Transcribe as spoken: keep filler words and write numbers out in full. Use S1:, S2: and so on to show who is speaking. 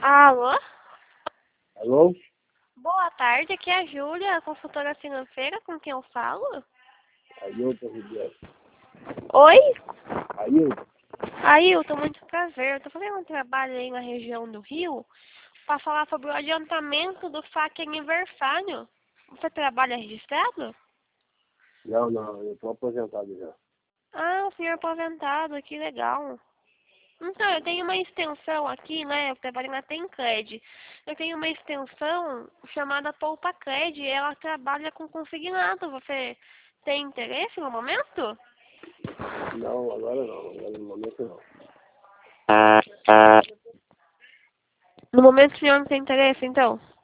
S1: Alô?
S2: Alô?
S1: Boa tarde, aqui é a Júlia, consultora financeira, com quem eu falo?
S2: Ailton Ribeiro.
S1: Oi?
S2: Ailton?
S1: Ailton, muito prazer. Eu tô fazendo um trabalho aí na região do Rio para falar sobre o adiantamento do F A Q aniversário. Você trabalha registrado?
S2: Não, não, eu tô aposentado já.
S1: Ah, o senhor aposentado, que legal. Então, eu tenho uma extensão aqui, né? Eu trabalho na Tencred. Eu tenho uma extensão chamada Poupa Cred e ela trabalha com consignado. Você tem interesse no momento?
S2: Não, agora não, agora no momento não.
S1: No momento o senhor não tem interesse, então?